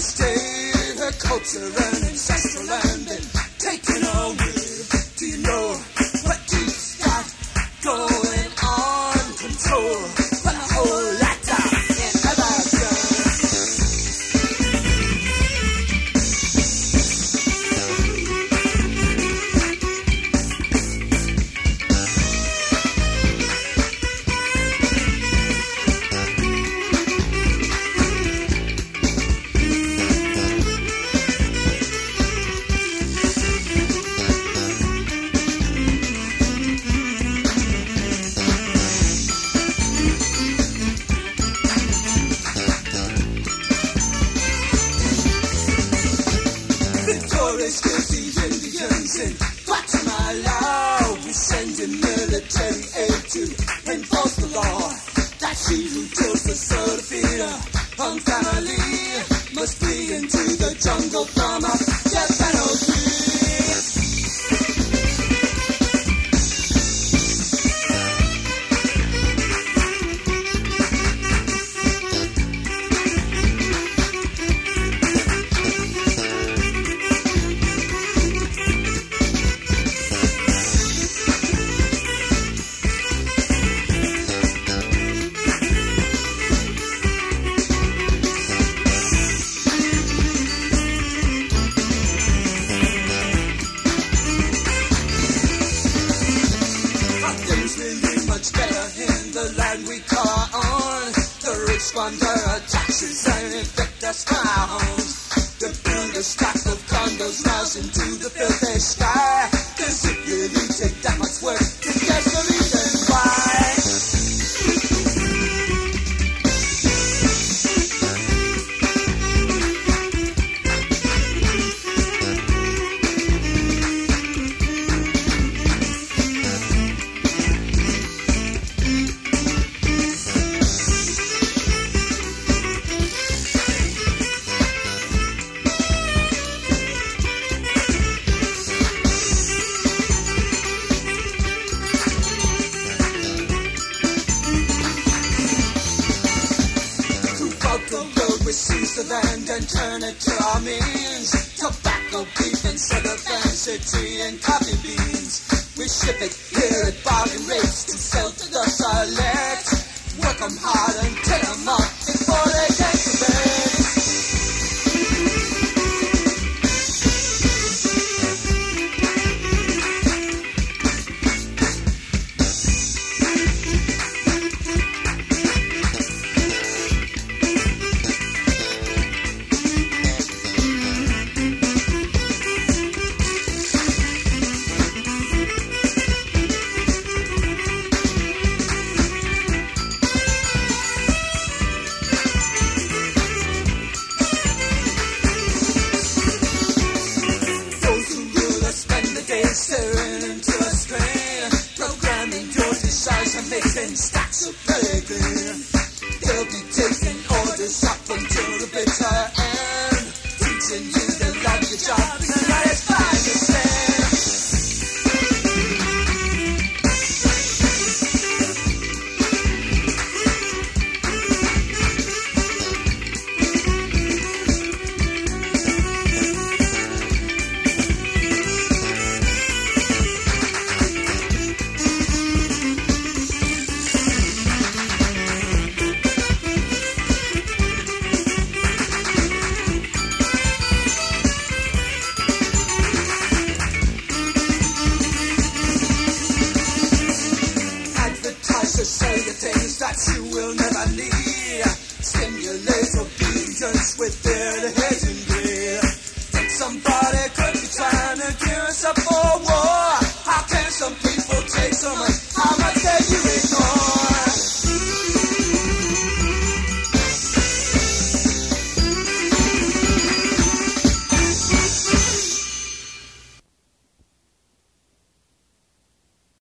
stayed her culture and ancestral land and taken away. Do you know what deep's got going on? Control for the whole latter in America. Victorious kills the Indians in Guatemala. We send in military aid to enforce the law. That she who kills the Sodafina family must flee into the jungle from a death penalty. Squander our taxes and infect our smiles. To build a stack of condos miles into the filthy sky. Cause it really take that much work to guess the reason why. Seize the land and turn it to our means. Tobacco, beef and sugar, fancy tea and coffee beans. We ship it here at bargain rates to sell to the select. Work them hard and take them up before they get to bed. Staring into a screen, programming your desires and making stacks of pedigree. They'll be taking orders up until the bitter end, teaching you to love your job and the highest by the stand. Say the things that you will never need. Stimulate obedience with